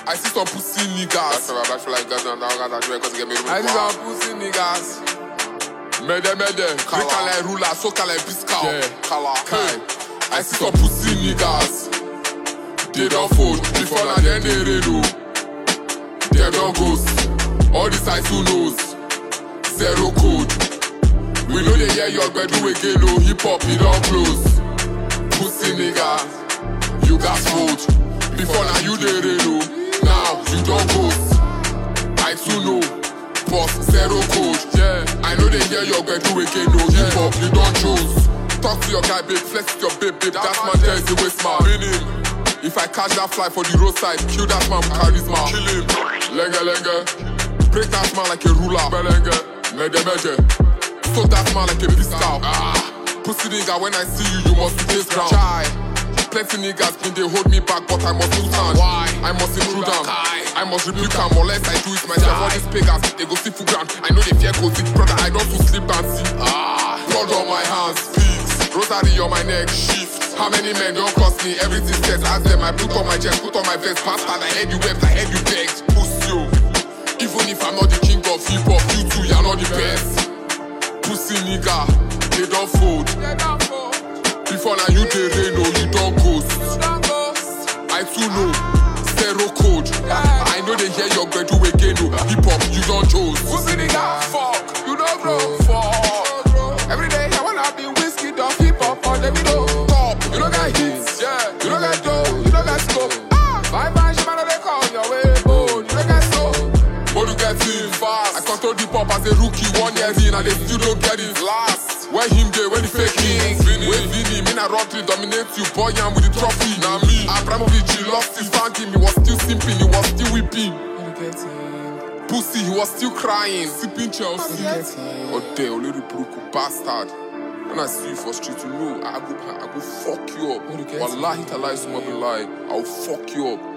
I see some pussy niggas. I see some pussy niggas. Mede, we can like ruler, so can like biscow. I see some pussy niggas. They don't fold, before now then they redo. They don't ghost, all the sides who knows. Zero code. We know they hear your bedroom again, no hip-hop, it don't close. Pussy nigga, you got fold. Before now you they redo, now you don't ghost. I too know, boss, zero code. Yeah, I know they hear your bedroom again, no hip-hop, you don't choose. Talk to your guy, babe, flex with your babe, that man there is the waste man. Meaning, if I catch that fly for the roadside, kill that man with charisma. Kill him, lenge, break that man like a ruler. Belenge, mede, soak that man like a biscow. Pussy nigga, when I see you, you must be this ground. Chai, plenty niggas been they hold me back, but I must do stand. Why? I must intrude them. I must rebuke them, unless I do it myself. All these pagans, they go see full ground. I know they fear go sick, brother, I don't to sleep and see. Blood on my hands, peace. Rosary on my neck, shift. How many men don't cost me? Everything says, ask them. I put on my chest, put on my vest. Bastard, I heard you wept, I heard you begged. Pussy, yo. Even if I'm not the king of hip-hop, you two, you're not the best. Pussy nigga, they don't fold. Before now you they rain, no, you don't ghost. I too know, zero code. I know they hear your bedroom again, no. Hip-hop, you don't chose. Pussy nigga, fuck, you don't grow, fuck. Every day I wanna be whiskey, don't hip-hop, on them, you know. You don't got hits, yeah. You don't got dough, you don't got scope. My man, she man, they call your way, oh. You don't got soul, but you get in fast. I control the pop as a rookie, 1 year in, and they still don't get it last. Where him there, when the fake kings. Wait, Vinny, me na rock dominate you, boy, I'm with the trophy. Now me, Abramovich, he lost his banking, he was still simping, he was still weeping. Pussy, he was still crying, sipping Chelsea. Oh, they a little broke bastard. When I see you for street, you know I go fuck you up. Wallahi, Talai, I'll fuck you up.